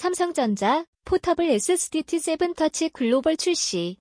삼성전자 포터블 SSD T7 터치 글로벌 출시.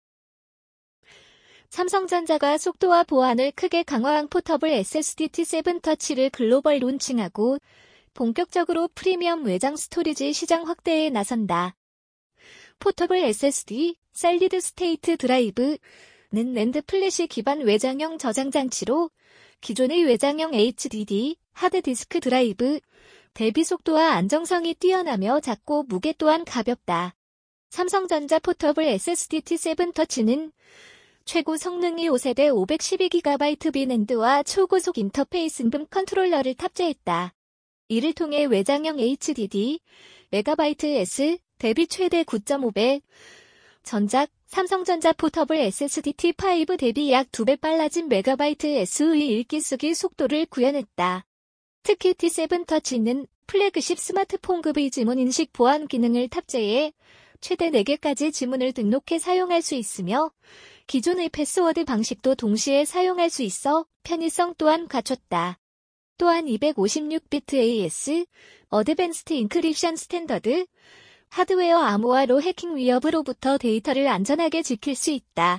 삼성전자가 속도와 보안을 크게 강화한 포터블 SSD T7 터치를 글로벌 론칭하고 본격적으로 프리미엄 외장 스토리지 시장 확대에 나선다. 포터블 SSD, 솔리드 스테이트 드라이브는 낸드 플래시 기반 외장형 저장 장치로 기존의 외장형 HDD, 하드디스크 드라이브 대비 속도와 안정성이 뛰어나며 작고 무게 또한 가볍다. 삼성전자 포터블 SSD T7 터치는 최고 성능의 5세대 512GB 빈낸드와 초고속 인터페이스 음 컨트롤러를 탑재했다. 이를 통해 외장형 HDD, MB/s 대비 최대 9.5배, 전작, 삼성전자 포터블 SSD T5 대비 약 2배 빨라진 MB/s의 읽기 쓰기 속도를 구현했다. 특히 T7 터치는 플래그십 스마트폰급의 지문 인식 보안 기능을 탑재해 최대 4개까지 지문을 등록해 사용할 수 있으며 기존의 패스워드 방식도 동시에 사용할 수 있어 편의성 또한 갖췄다. 또한 256비트 AES, 어드밴스드 인크립션 스탠더드, 하드웨어 암호화로 해킹 위협으로부터 데이터를 안전하게 지킬 수 있다.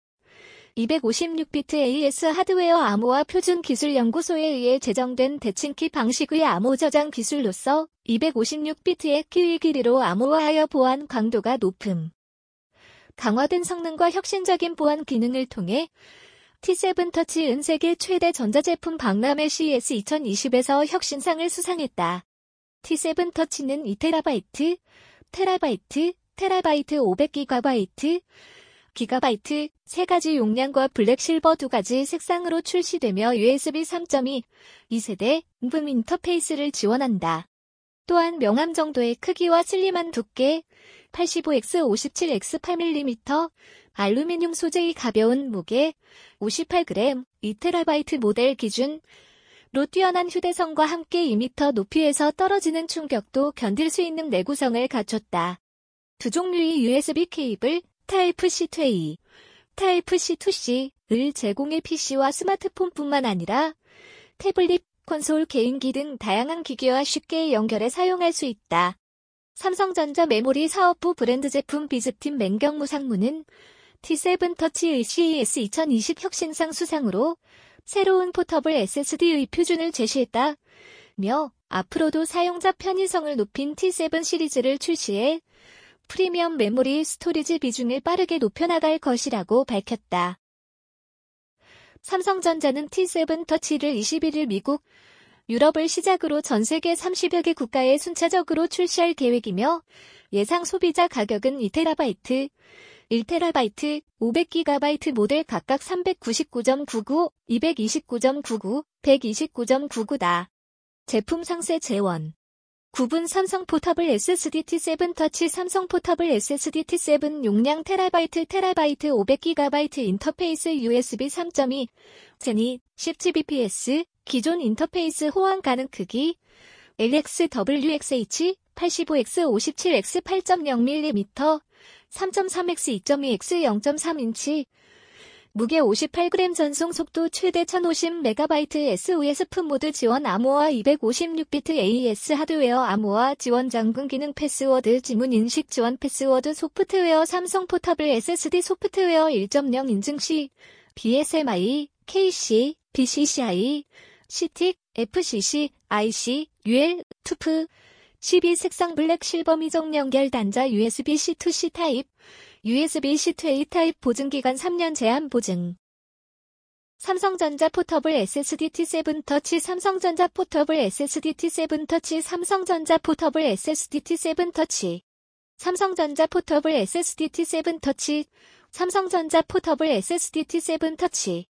256비트 AES 하드웨어 암호화 표준 기술 연구소에 의해 제정된 대칭키 방식의 암호 저장 기술로서 256비트의 키의 길이로 암호화하여 보안 강도가 높음. 강화된 성능과 혁신적인 보안 기능을 통해 T7 터치은 세계 최대 전자제품 박람회 CES 2020에서 혁신상을 수상했다. T7 터치는 2TB, 테라바이트, 500GB, 기가바이트, 3가지 용량과 블랙 실버 2가지 색상으로 출시되며 USB 3.2, 2세대 음 인터페이스를 지원한다. 또한 명암 정도의 크기와 슬림한 두께, 85x 57x 8mm, 알루미늄 소재의 가벼운 무게, 58g, 2TB 모델 기준으로 뛰어난 휴대성과 함께 2m 높이에서 떨어지는 충격도 견딜 수 있는 내구성을 갖췄다. 두 종류의 USB 케이블, 타입C to A, 타입C to C를 제공해 PC와 스마트폰뿐만 아니라 태블릿, 콘솔, 개인기 등 다양한 기기와 쉽게 연결해 사용할 수 있다. 삼성전자 메모리 사업부 브랜드 제품 비즈팀 맹경무 상무는 T7 터치의 CES 2020 혁신상 수상으로 새로운 포터블 SSD의 표준을 제시했다며 앞으로도 사용자 편의성을 높인 T7 시리즈를 출시해 프리미엄 메모리 스토리지 비중을 빠르게 높여나갈 것이라고 밝혔다. 삼성전자는 T7 터치를 21일 미국, 유럽을 시작으로 전 세계 30여 개 국가에 순차적으로 출시할 계획이며 예상 소비자 가격은 2TB, 1TB, 500GB 모델 각각 399.99, 229.99, 129.99다. 제품 상세 재원. 9분 삼성 포터블 SSD T7 터치 삼성 포터블 SSD T7 용량 테라바이트 500GB 인터페이스 USB 3.2 제니 10Gbps 기존 인터페이스 호환 가능 크기 LXWXH 85x 57x 8.0mm 3.3x 2.2x 0.3인치 무게 58g 전송 속도 최대 1050MB SOS 모드 지원 암호화 256비트 AES 하드웨어 암호화 지원 잠금 기능 패스워드 지문 인식 지원 패스워드 소프트웨어 삼성 포터블 SSD 소프트웨어 1.0 인증 시 BSMI, KC, BCCI, CTIC, FCC, IC, UL, TUF, 12 색상 블랙 실버 미정 연결 단자 USB-C to C 타입, USB-C to A 타입 보증기간 3년 제한 보증. 삼성전자 포터블 SSD T7 터치 삼성전자 포터블 SSD T7 터치 삼성전자 포터블 SSD T7 터치 삼성전자 포터블 SSD T7 터치 삼성전자 포터블 SSD T7 터치